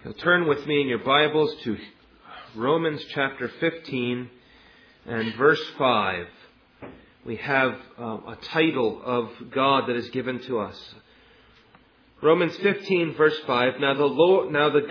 You'll turn with me in your Bibles to Romans chapter 15 and verse 5. We have a title of God that is given to us. Romans 15 verse 5. Now the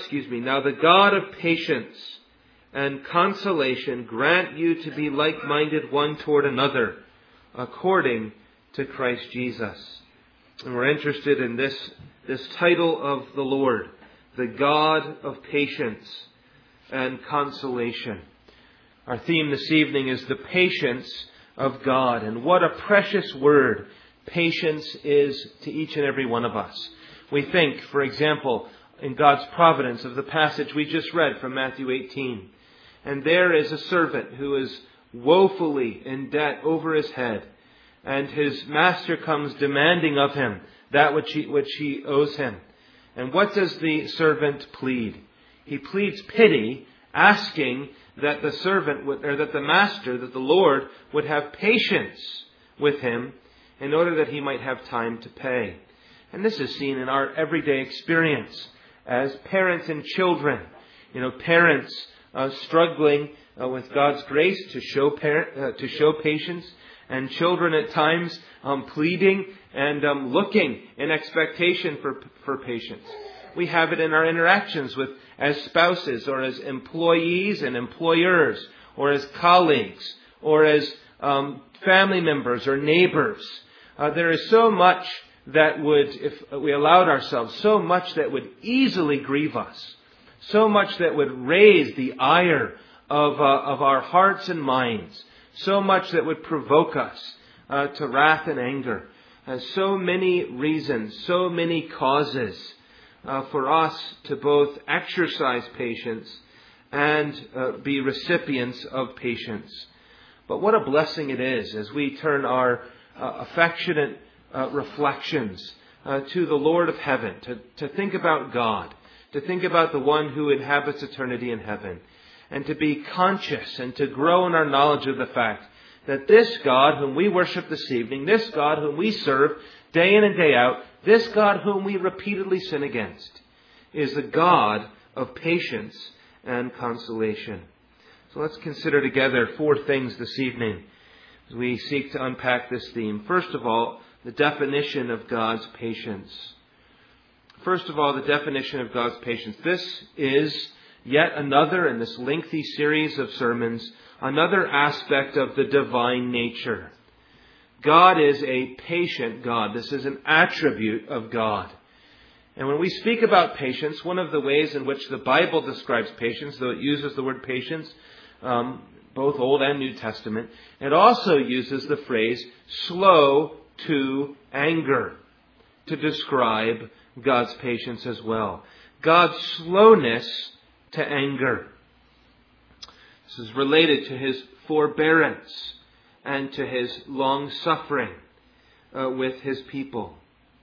God of patience and consolation grant you to be like-minded one toward another, according to Christ Jesus. And we're interested in this title of the Lord, the God of patience and consolation. Our theme this evening is the patience of God. And what a precious word patience is to each and every one of us. We think, for example, in God's providence of the passage we just read from Matthew 18. And there is a servant who is woefully in debt over his head. And his master comes demanding of him that which he owes him. And what does the servant plead? He pleads pity, asking that the servant that the master, that the Lord would have patience with him in order that he might have time to pay. And this is seen in our everyday experience as parents and children. Parents struggling with God's grace to show patience, and children at times pleading and looking in expectation for patience. We have it in our interactions as spouses, or as employees and employers, or as colleagues, or as family members or neighbors. There is so much that would, if we allowed ourselves, so much that would easily grieve us, so much that would raise the ire of our hearts and minds, so much that would provoke us to wrath and anger. So many reasons, so many causes for us to both exercise patience and be recipients of patience. But what a blessing it is as we turn our affectionate reflections to the Lord of heaven, to think about God, to think about the one who inhabits eternity in heaven, and to be conscious and to grow in our knowledge of the fact that this God whom we worship this evening, this God whom we serve day in and day out, this God whom we repeatedly sin against, is the God of patience and consolation. So let's consider together 4 things this evening as we seek to unpack this theme. First of all, the definition of God's patience. First of all, the definition of God's patience. This is yet another, in this lengthy series of sermons, another aspect of the divine nature. God is a patient God. This is an attribute of God. And when we speak about patience, one of the ways in which the Bible describes patience, though it uses the word patience, both Old and New Testament, it also uses the phrase slow to anger to describe God's patience as well. God's slowness to anger. This is related to his forbearance and to his long-suffering with his people.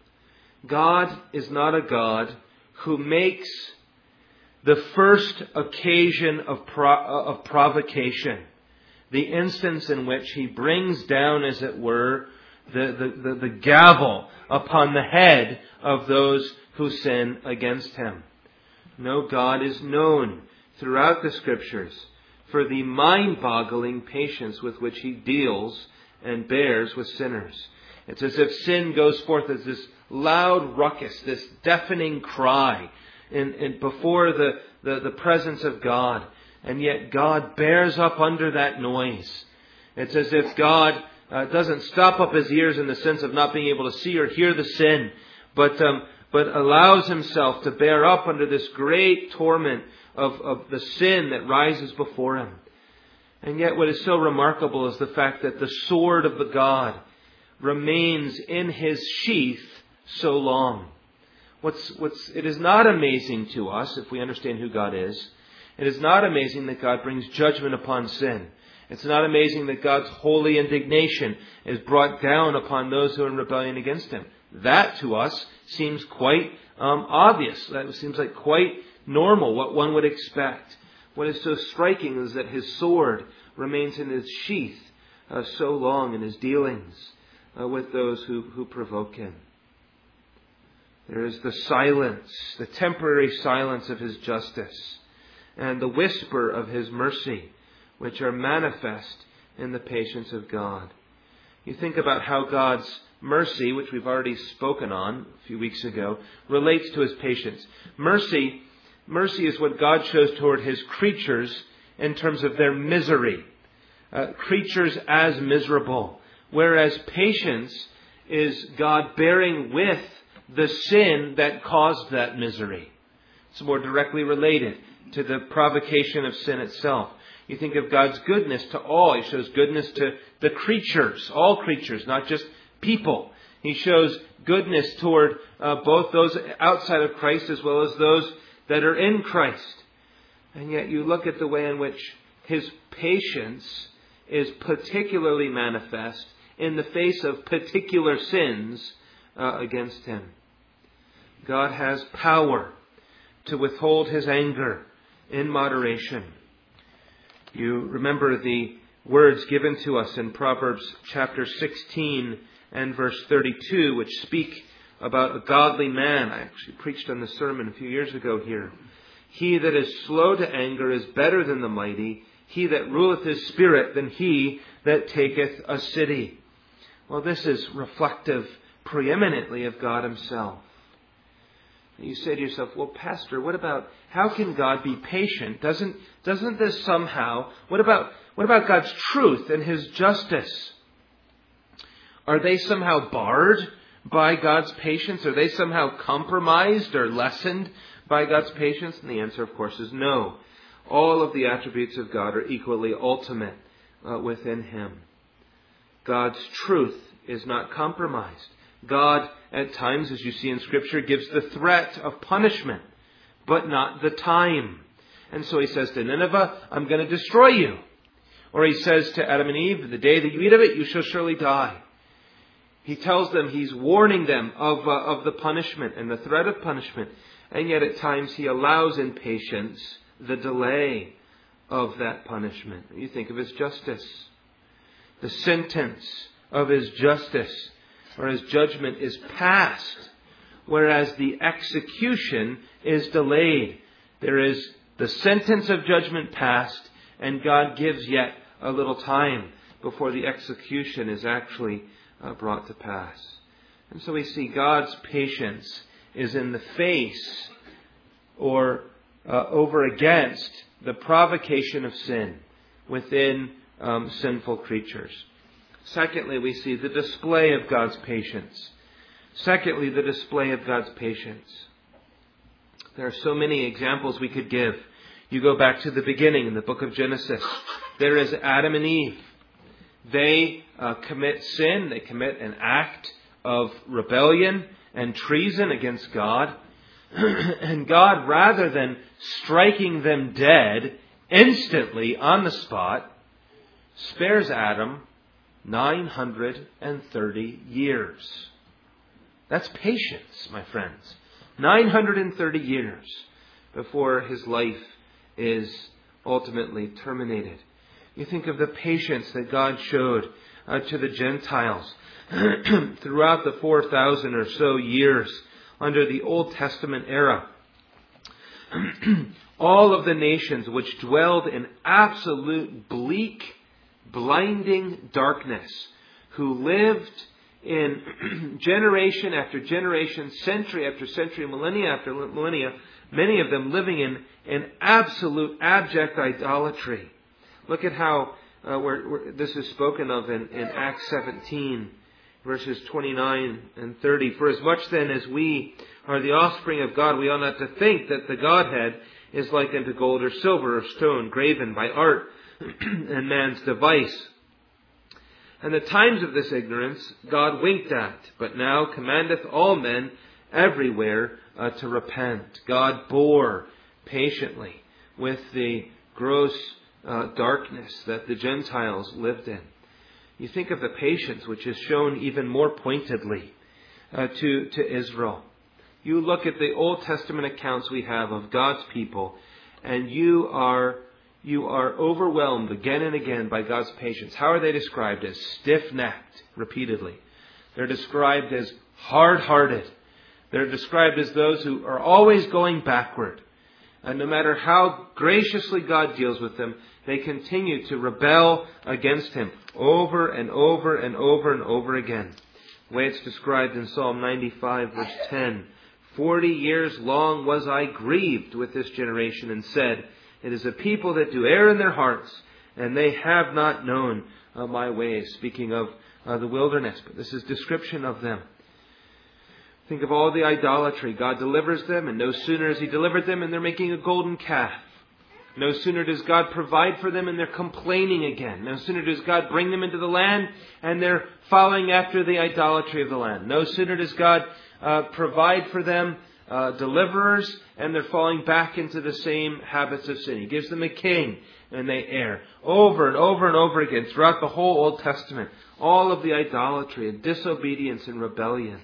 God is not a God who makes the first occasion of provocation, the instance in which he brings down, as it were, the gavel upon the head of those who sin against him. No, God is known throughout the Scriptures for the mind-boggling patience with which he deals and bears with sinners. It's as if sin goes forth as this loud ruckus, this deafening cry before the presence of God. And yet God bears up under that noise. It's as if God doesn't stop up his ears in the sense of not being able to see or hear the sin, but allows himself to bear up under this great torment of the sin that rises before him. And yet what is so remarkable is the fact that the sword of the God remains in his sheath so long. It is not amazing to us, if we understand who God is. It is not amazing that God brings judgment upon sin. It's not amazing that God's holy indignation is brought down upon those who are in rebellion against him. That to us seems quite obvious. That seems like quite normal, what one would expect. What is so striking is that his sword remains in his sheath so long in his dealings with those who provoke him. There is the silence, the temporary silence of His justice, and the whisper of His mercy, which are manifest in the patience of God. You think about how God's mercy, which we've already spoken on a few weeks ago, relates to His patience. Mercy is what God shows toward His creatures in terms of their misery. Creatures as miserable. Whereas patience is God bearing with the sin that caused that misery. It's more directly related to the provocation of sin itself. You think of God's goodness to all. He shows goodness to the creatures, all creatures, not just people. He shows goodness toward both those outside of Christ as well as those that are in Christ. And yet you look at the way in which His patience is particularly manifest in the face of particular sins against Him. God has power to withhold His anger in moderation. You remember the words given to us in Proverbs chapter 16 and verse 32, which speak about a godly man. I actually preached on the sermon a few years ago here. He that is slow to anger is better than the mighty. He that ruleth his spirit than he that taketh a city. Well, this is reflective preeminently of God Himself. You say to yourself, well, Pastor, what about, how can God be patient? Doesn't this somehow, what about God's truth and His justice? Are they somehow barred by God's patience? Are they somehow compromised or lessened by God's patience? And the answer, of course, is no. All of the attributes of God are equally ultimate within Him. God's truth is not compromised. God, at times, as you see in Scripture, gives the threat of punishment, but not the time. And so He says to Nineveh, I'm going to destroy you. Or He says to Adam and Eve, the day that you eat of it, you shall surely die. He tells them, He's warning them of the punishment and the threat of punishment. And yet at times He allows in patience the delay of that punishment. You think of His justice. The sentence of His justice or His judgment is past, whereas the execution is delayed. There is the sentence of judgment past, and God gives yet a little time before the execution is actually brought to pass. And so we see God's patience is in the face or over against the provocation of sin within sinful creatures. Secondly, we see the display of God's patience. Secondly, the display of God's patience. There are so many examples we could give. You go back to the beginning in the book of Genesis. There is Adam and Eve. They commit sin. They commit an act of rebellion and treason against God. And God, rather than striking them dead instantly on the spot, spares Adam 930 years. That's patience, my friends. 930 years before his life is ultimately terminated. You think of the patience that God showed to the Gentiles throughout the 4,000 or so years under the Old Testament era. All of the nations which dwelled in absolute bleak, blinding darkness, who lived in generation after generation, century after century, millennia after millennia, many of them living in absolute abject idolatry. Look at how this is spoken of in Acts 17, verses 29 and 30. For as much then as we are the offspring of God, we ought not to think that the Godhead is like unto gold or silver or stone, graven by art and man's device. And the times of this ignorance God winked at, but now commandeth all men everywhere to repent. God bore patiently with the gross darkness that the Gentiles lived in. You think of the patience which is shown even more pointedly to Israel. You look at the Old Testament accounts we have of God's people, and you are overwhelmed again and again by God's patience. How are they described? As stiff-necked, repeatedly. They're described as hard-hearted. They're described as those who are always going backward. And no matter how graciously God deals with them, they continue to rebel against Him over and over and over and over again. The way it's described in Psalm 95, verse 10. 40 years long was I grieved with this generation, and said, it is a people that do err in their hearts, and they have not known my ways. Speaking of the wilderness, but this is description of them. Think of all the idolatry. God delivers them, and no sooner has He delivered them and they're making a golden calf. No sooner does God provide for them and they're complaining again. No sooner does God bring them into the land and they're following after the idolatry of the land. No sooner does God provide for them deliverers and they're falling back into the same habits of sin. He gives them a king and they err. Over and over and over again throughout the whole Old Testament. All of the idolatry and disobedience and rebellion.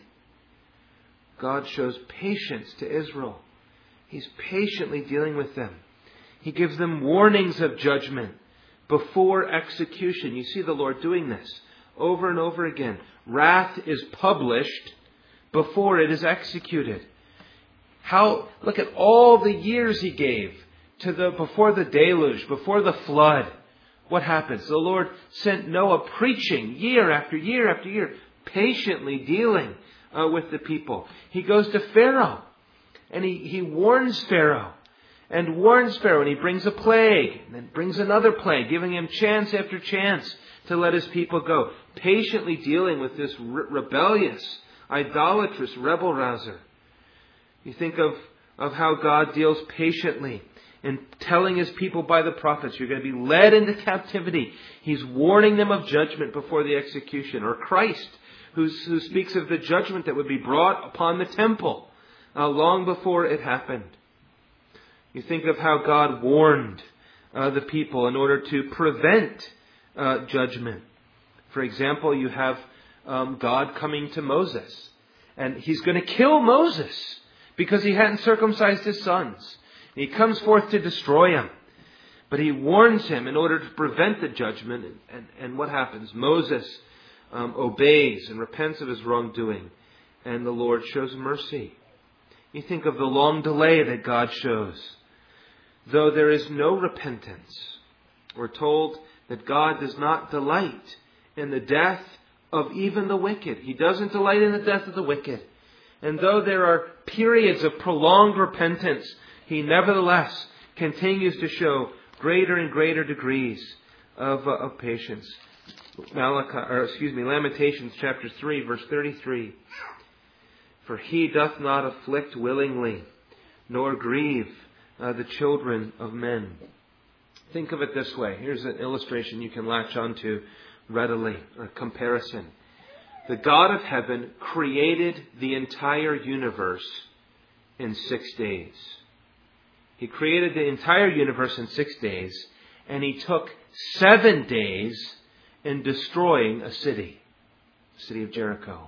God shows patience to Israel. He's patiently dealing with them. He gives them warnings of judgment before execution. You see the Lord doing this over and over again. Wrath is published before it is executed. Look at all the years He gave before the deluge, before the flood. What happens? The Lord sent Noah preaching year after year after year, patiently dealing with the people. He goes to Pharaoh and he warns Pharaoh and warns Pharaoh, and he brings a plague and then brings another plague, giving him chance after chance to let his people go. Patiently dealing with this rebellious, idolatrous rebel rouser. You think of how God deals patiently in telling His people by the prophets, you're going to be led into captivity. He's warning them of judgment before the execution. Or Christ, who speaks of the judgment that would be brought upon the temple long before it happened. You think of how God warned the people in order to prevent judgment. For example, you have God coming to Moses, and He's going to kill Moses because he hadn't circumcised his sons. And He comes forth to destroy him. But He warns him in order to prevent the judgment. And what happens? Moses obeys and repents of his wrongdoing, and the Lord shows mercy. You think of the long delay that God shows. Though there is no repentance, we're told that God does not delight in the death of even the wicked. He doesn't delight in the death of the wicked. And though there are periods of prolonged repentance, He nevertheless continues to show greater and greater degrees of patience. Lamentations chapter 3, verse 33. For He doth not afflict willingly, nor grieve the children of men. Think of it this way. Here's an illustration you can latch onto readily, a comparison. The God of heaven created the entire universe in 6 days. He created the entire universe in 6 days, and He took 7 days in destroying a city, the city of Jericho.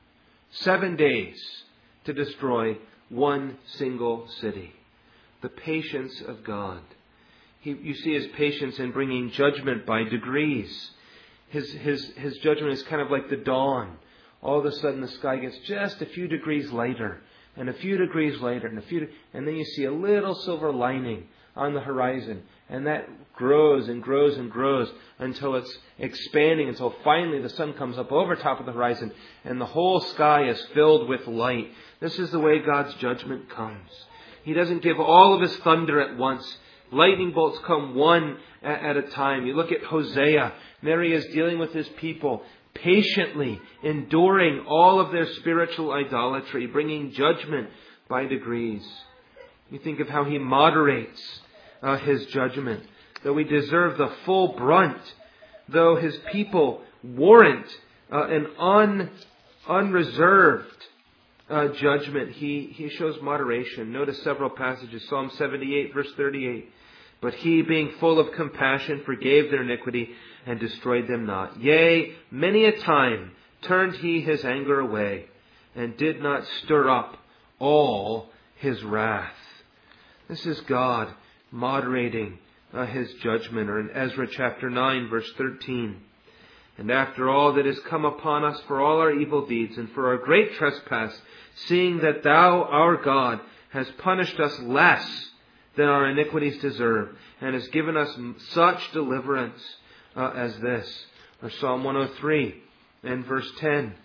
7 days to destroy one single city. The patience of God. You see His patience in bringing judgment by degrees. His judgment is kind of like the dawn. All of a sudden the sky gets just a few degrees lighter, and a few degrees later, and then you see a little silver lining on the horizon, and that grows and grows and grows until it's expanding, until finally the sun comes up over top of the horizon, and the whole sky is filled with light. This is the way God's judgment comes. He doesn't give all of His thunder at once. Lightning bolts come one at a time. You look at Hosea. There he is dealing with his people, patiently enduring all of their spiritual idolatry, bringing judgment by degrees. You think of how He moderates His judgment. Though we deserve the full brunt, though His people warrant an unreserved judgment, He shows moderation. Notice several passages. Psalm 78, verse 38. But He, being full of compassion, forgave their iniquity and destroyed them not. Yea, many a time turned He His anger away and did not stir up all His wrath. This is God moderating His judgment. Or in Ezra chapter 9, verse 13. And after all that is come upon us for all our evil deeds and for our great trespass, seeing that Thou, our God, hast punished us less than our iniquities deserve, and hast given us such deliverance as this. Or Psalm 103 and verse 10.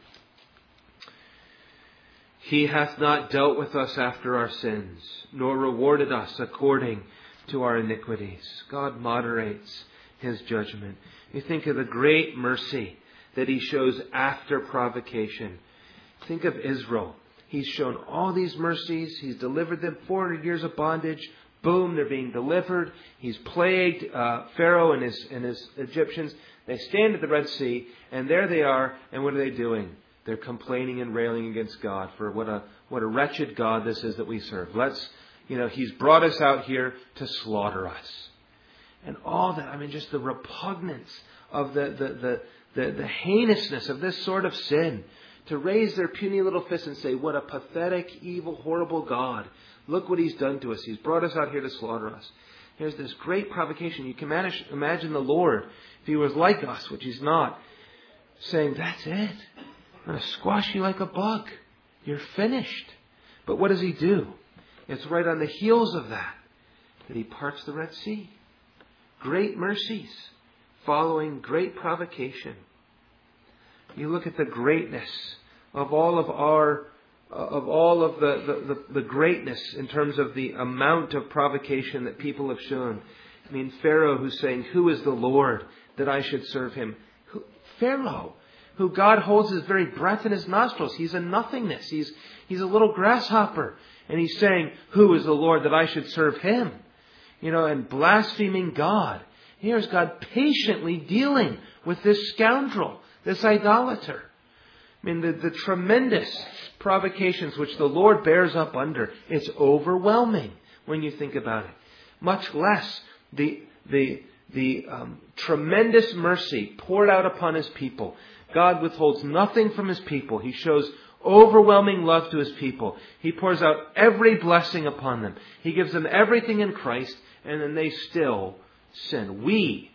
He hath not dealt with us after our sins, nor rewarded us according to our iniquities. God moderates His judgment. You think of the great mercy that He shows after provocation. Think of Israel. He's shown all these mercies. He's delivered them 400 years of bondage. Boom, they're being delivered. He's plagued Pharaoh and his Egyptians. They stand at the Red Sea, and there they are. And what are they doing? They're complaining and railing against God for what a wretched God this is that we serve. He's brought us out here to slaughter us. And all that, just the repugnance of the heinousness of this sort of sin. To raise their puny little fists and say, what a pathetic, evil, horrible God. Look what He's done to us. He's brought us out here to slaughter us. Here's this great provocation. You can imagine the Lord, if He was like us, which He's not, saying, that's it. I'm going to squash you like a bug. You're finished. But what does He do? It's right on the heels of that He parts the Red Sea. Great mercies following great provocation. You look at the greatness of all of the greatness in terms of the amount of provocation that people have shown. Pharaoh, who's saying, who is the Lord that I should serve Him? Pharaoh, who God holds His very breath in his nostrils. He's a nothingness. He's a little grasshopper. And he's saying, who is the Lord that I should serve Him? And blaspheming God. Here's God patiently dealing with this scoundrel, this idolater. The tremendous provocations which the Lord bears up under, it's overwhelming when you think about it. Much less the tremendous mercy poured out upon His people. God withholds nothing from His people. He shows overwhelming love to His people. He pours out every blessing upon them. He gives them everything in Christ, and then they still sin. We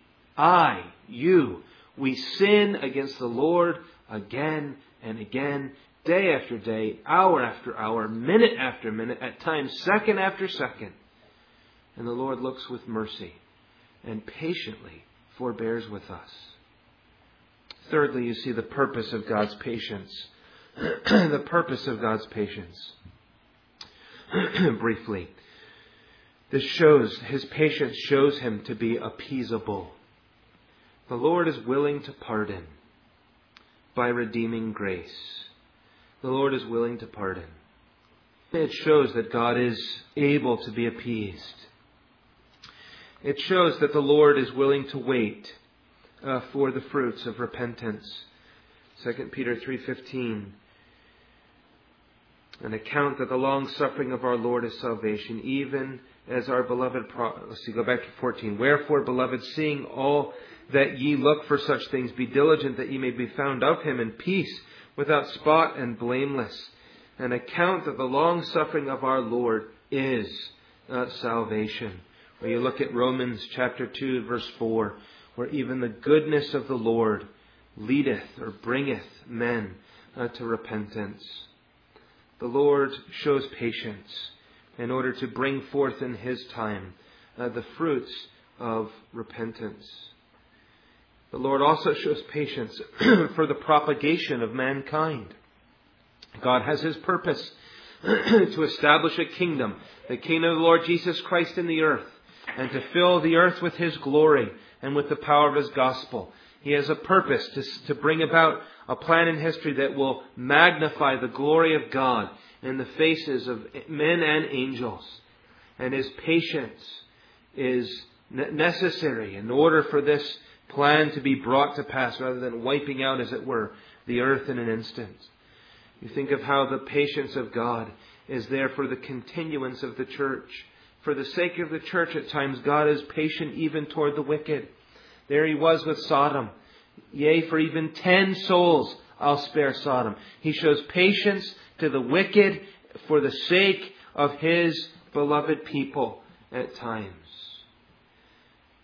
sin against the Lord again and again, day after day, hour after hour, minute after minute, at times second after second. And the Lord looks with mercy and patiently forbears with us. Thirdly, you see the purpose of God's patience. The purpose of God's patience. Briefly, His patience shows Him to be appeasable. The Lord is willing to pardon by redeeming grace. The Lord is willing to pardon. It shows that God is able to be appeased. It shows that the Lord is willing to wait for the fruits of repentance. 2 Peter 3:15. An account that the long suffering of our Lord is salvation, even as our beloved... go back to 14. Wherefore, beloved, seeing all that ye look for such things, be diligent that ye may be found of Him in peace, without spot and blameless. An account that the long suffering of our Lord is salvation. Where you look at Romans chapter 2, verse 4, where even the goodness of the Lord leadeth or bringeth men to repentance. The Lord shows patience in order to bring forth in His time the fruits of repentance. The Lord also shows patience for the propagation of mankind. God has His purpose to establish a kingdom, the kingdom of the Lord Jesus Christ in the earth, and to fill the earth with His glory and with the power of His gospel. He has a purpose to bring about a plan in history that will magnify the glory of God in the faces of men and angels. And His patience is necessary in order for this plan to be brought to pass, rather than wiping out, as it were, the earth in an instant. You think of how the patience of God is there for the continuance of the church. For the sake of the church, at times, God is patient even toward the wicked. There He was with Sodom. Yea, for even 10 souls I'll spare Sodom. He shows patience to the wicked for the sake of His beloved people at times.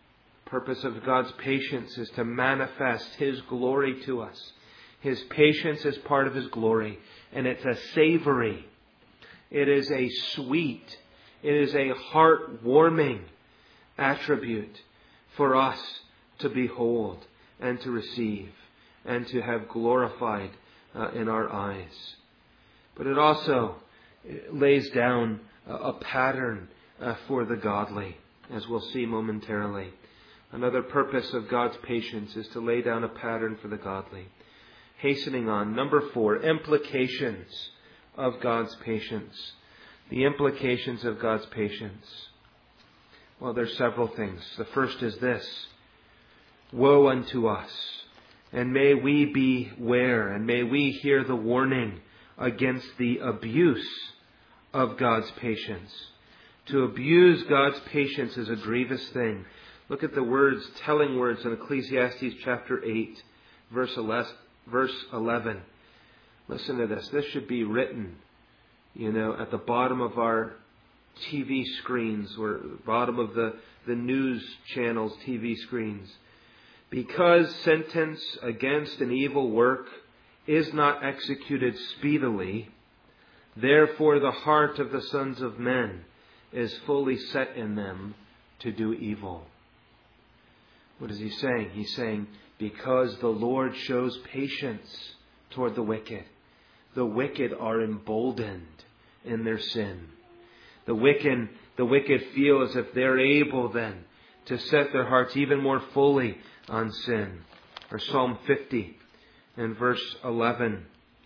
purpose of God's patience is to manifest His glory to us. His patience is part of His glory, and it's a savory. It is a sweet, it is a heart-warming attribute for us to behold and to receive and to have glorified in our eyes. But it also lays down a pattern for the godly, as we'll see momentarily. Another purpose of God's patience is to lay down a pattern for the godly. Hastening on, number 4, implications of God's patience. The implications of God's patience. Well, there's several things. The first is this: woe unto us, and may we beware, and may we hear the warning against the abuse of God's patience. To abuse God's patience is a grievous thing. Look at the words, telling words in Ecclesiastes chapter 8, verse 11. Listen to this. This should be written, at the bottom of our TV screens, or bottom of the news channels' TV screens. Because sentence against an evil work is not executed speedily, therefore the heart of the sons of men is fully set in them to do evil. What is he saying? He's saying, because the Lord shows patience toward the wicked are emboldened in their sin. The wicked feel as if they're able then to set their hearts even more fully on sin. Or Psalm 50 and verse 11.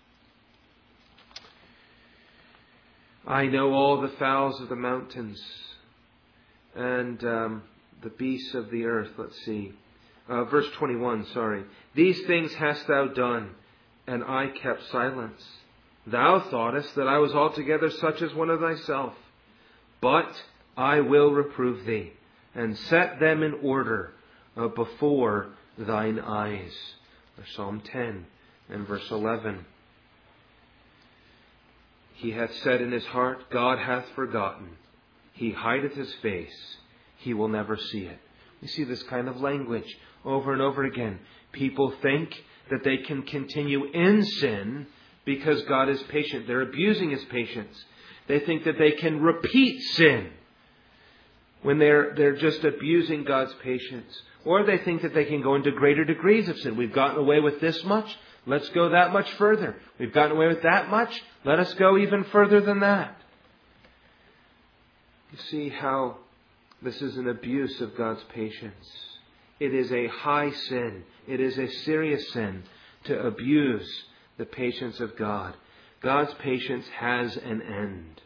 I know all the fowls of the mountains and the beasts of the earth. Let's see. Verse 21, These things hast thou done, and I kept silence. Thou thoughtest that I was altogether such as one of thyself. But I will reprove thee, and set them in order before thine eyes. Or Psalm 10 and verse 11. He hath said in his heart, God hath forgotten. He hideth his face. He will never see it. We see this kind of language over and over again. People think that they can continue in sin because God is patient. They're abusing His patience. They think that they can repeat sin when they're just abusing God's patience. Or they think that they can go into greater degrees of sin. We've gotten away with this much. Let's go that much further. We've gotten away with that much. Let us go even further than that. You see how this is an abuse of God's patience. It is a high sin. It is a serious sin to abuse the patience of God. God's patience has an end.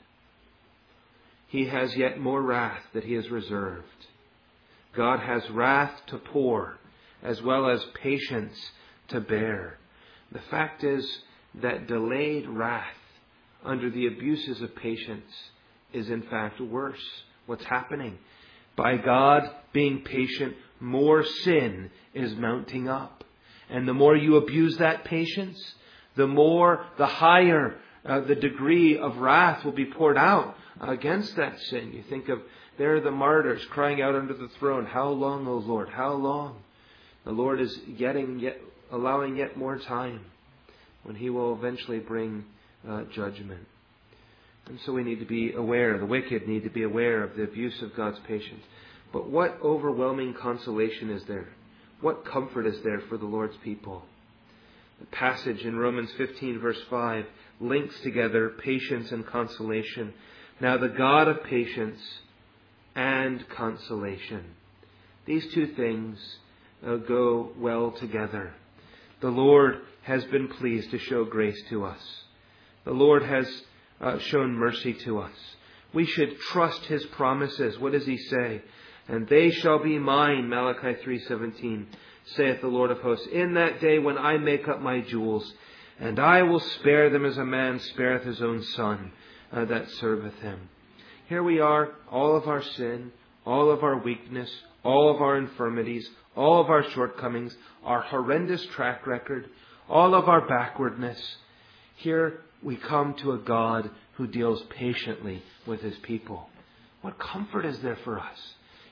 He has yet more wrath that He has reserved. God has wrath to pour as well as patience to bear. The fact is that delayed wrath under the abuses of patience is in fact worse. What's happening? By God being patient, more sin is mounting up. And the more you abuse that patience, the higher the degree of wrath will be poured out against that sin. You think of, there are the martyrs crying out under the throne, how long, O Lord, how long? The Lord is allowing yet more time when He will eventually bring judgment. And so we need to be aware, the wicked need to be aware of the abuse of God's patience. But what overwhelming consolation is there? What comfort is there for the Lord's people? The passage in Romans 15 verse 5 links together patience and consolation. Now the God of patience and consolation. These two things go well together. The Lord has been pleased to show grace to us. The Lord has shown mercy to us. We should trust His promises. What does He say? And they shall be mine, Malachi 3:17, saith the Lord of hosts, in that day when I make up my jewels, and I will spare them as a man spareth his own son that serveth him. Here we are, all of our sin, all of our weakness, all of our infirmities, all of our shortcomings, our horrendous track record, all of our backwardness. Here we come to a God who deals patiently with His people. What comfort is there for us?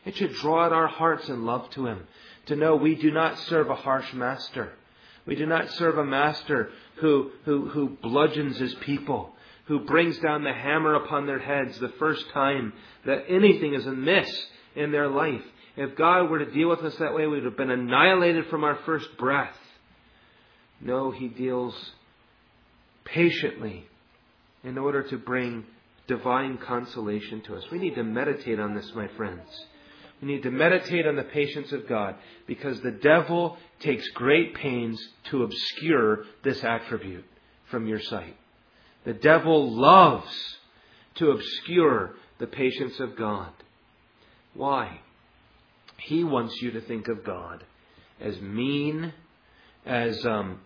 It should draw at our hearts in love to Him, to know we do not serve a harsh master. We do not serve a master who bludgeons His people, who brings down the hammer upon their heads the first time that anything is amiss in their life. If God were to deal with us that way, we would have been annihilated from our first breath. No, He deals patiently in order to bring divine consolation to us. We need to meditate on this, my friends. We need to meditate on the patience of God, because the devil takes great pains to obscure this attribute from your sight. The devil loves to obscure the patience of God. Why? He wants you to think of God as mean, as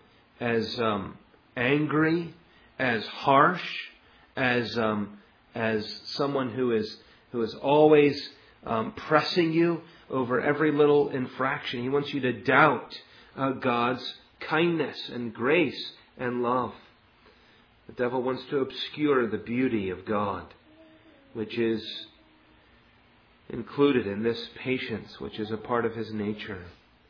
angry, as harsh, as someone who is always pressing you over every little infraction. He wants you to doubt God's kindness and grace and love. The devil wants to obscure the beauty of God, which is included in this patience, which is a part of His nature.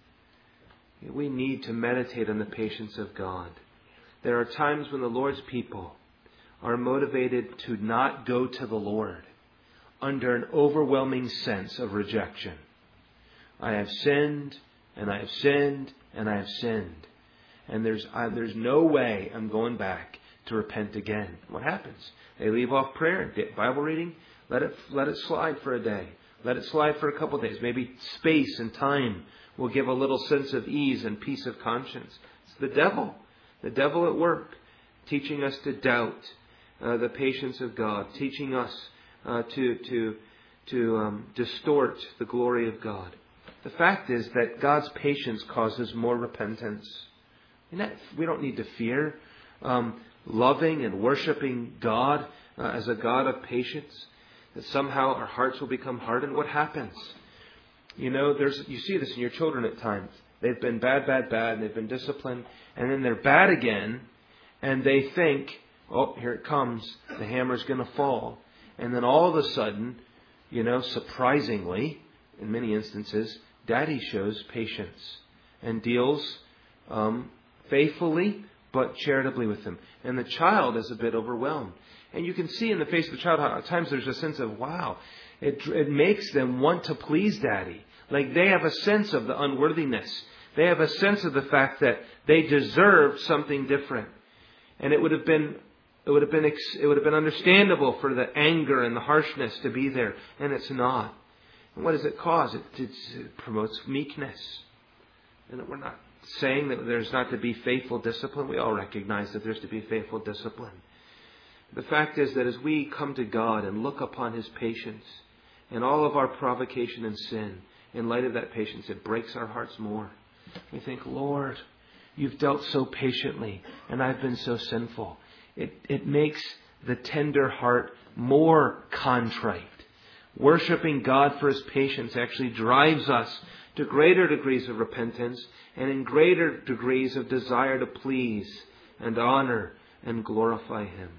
We need to meditate on the patience of God. There are times when the Lord's people are motivated to not go to the Lord under an overwhelming sense of rejection. I have sinned, and I have sinned, and I have sinned. And there's no way I'm going back to repent again. What happens? They leave off prayer, Bible reading. Let it slide for a day. Let it slide for a couple of days. Maybe space and time will give a little sense of ease and peace of conscience. It's the devil at work, teaching us to doubt the patience of God, teaching us to distort the glory of God. The fact is that God's patience causes more repentance. We don't need to fear loving and worshiping God as a God of patience, that somehow our hearts will become hardened. What happens? You see this in your children at times. They've been bad, and they've been disciplined, and then they're bad again, and they think, oh, here it comes, the hammer's going to fall. And then all of a sudden, surprisingly, in many instances, Daddy shows patience and deals faithfully but charitably with them. And the child is a bit overwhelmed. And you can see in the face of the child how at times there's a sense of, wow, it makes them want to please Daddy. Like they have a sense of the unworthiness. They have a sense of the fact that they deserve something different. And it would have been understandable for the anger and the harshness to be there, and it's not. And what does it cause? It promotes meekness. And we're not saying that there's not to be faithful discipline. We all recognize that there's to be faithful discipline. The fact is that as we come to God and look upon His patience and all of our provocation and sin, in light of that patience, it breaks our hearts more. We think, Lord, You've dealt so patiently, and I've been so sinful. It makes the tender heart more contrite. Worshipping God for His patience actually drives us to greater degrees of repentance and in greater degrees of desire to please and honor and glorify Him.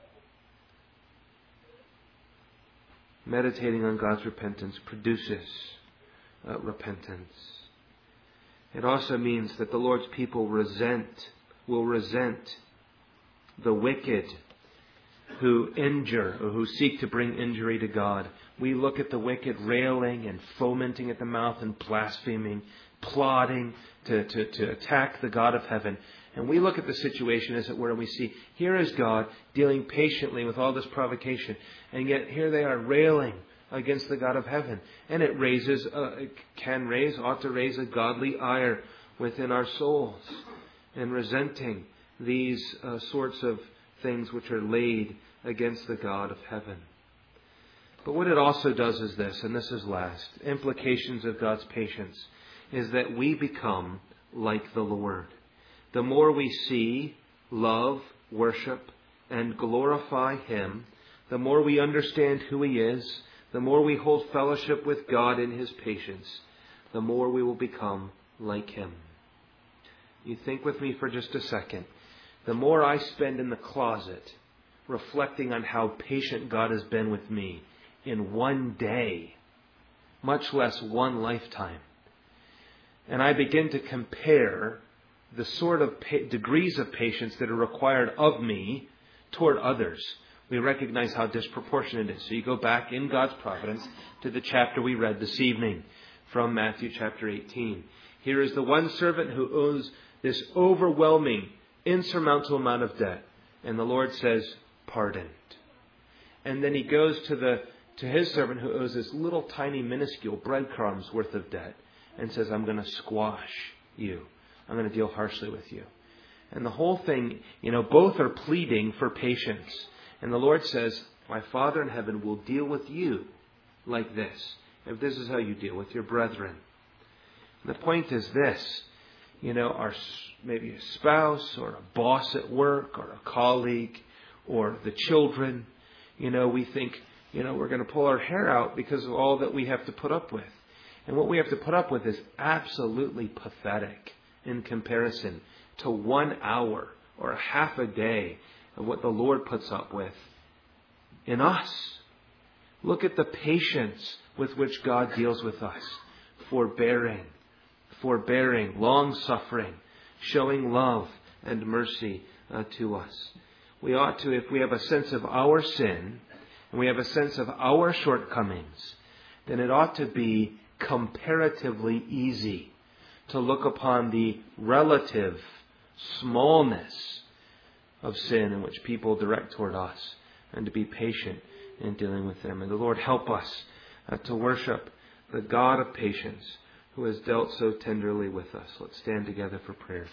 Meditating on God's repentance produces repentance. It also means that the Lord's people will resent the wicked who injure or who seek to bring injury to God. We look at the wicked railing and fomenting at the mouth and blaspheming, plotting to attack the God of heaven. And we look at the situation, as it were, and we see, here is God dealing patiently with all this provocation. And yet here they are railing against the God of heaven. And it ought to raise a godly ire within our souls. And resenting these sorts of things which are laid against the God of heaven. But what it also does is this, and this is last, implications of God's patience, is that we become like the Lord. The more we see, love, worship, and glorify Him, the more we understand who He is, the more we hold fellowship with God in His patience, the more we will become like Him. You think with me for just a second. The more I spend in the closet reflecting on how patient God has been with me in one day, much less one lifetime. And I begin to compare the sort of degrees of patience that are required of me toward others, we recognize how disproportionate it is. So you go back in God's providence to the chapter we read this evening from Matthew chapter 18. Here is the one servant who owes this overwhelming, insurmountable amount of debt. And the Lord says, pardoned. And then he goes to his servant who owes this little tiny minuscule breadcrumbs worth of debt and says, I'm going to squash you. I'm going to deal harshly with you. And the whole thing, both are pleading for patience. And the Lord says, my Father in heaven will deal with you like this, if this is how you deal with your brethren. And the point is this, maybe a spouse or a boss at work or a colleague or the children, we think, we're going to pull our hair out because of all that we have to put up with. And what we have to put up with is absolutely pathetic in comparison to 1 hour or a half a day of what the Lord puts up with in us. Look at the patience with which God deals with us. Forbearing, long-suffering, showing love and mercy to us. We ought to, if we have a sense of our sin and we have a sense of our shortcomings, then it ought to be comparatively easy to look upon the relative smallness of sin in which people direct toward us and to be patient in dealing with them. And the Lord help us to worship the God of patience who has dealt so tenderly with us. Let's stand together for prayer.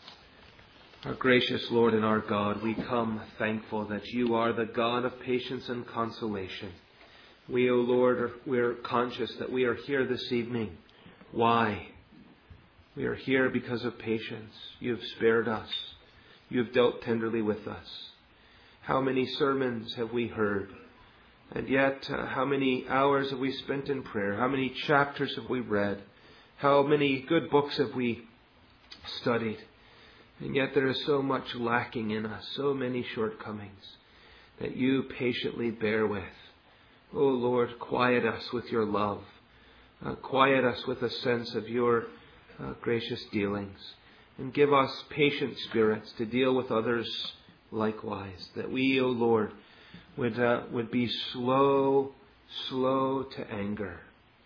Our gracious Lord and our God, we come thankful that you are the God of patience and consolation. We, O Lord, we're conscious that we are here this evening. Why? We are here because of patience. You have spared us. You have dealt tenderly with us. How many sermons have we heard? And yet, how many hours have we spent in prayer? How many chapters have we read? How many good books have we studied? And yet there is so much lacking in us, so many shortcomings that you patiently bear with. Oh Lord, quiet us with your love. Quiet us with a sense of your gracious dealings. And give us patient spirits to deal with others likewise. That we, O Lord, would be slow to anger.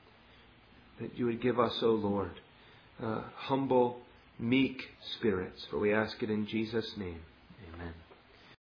That you would give us, O Lord, humble, meek spirits. For we ask it in Jesus' name.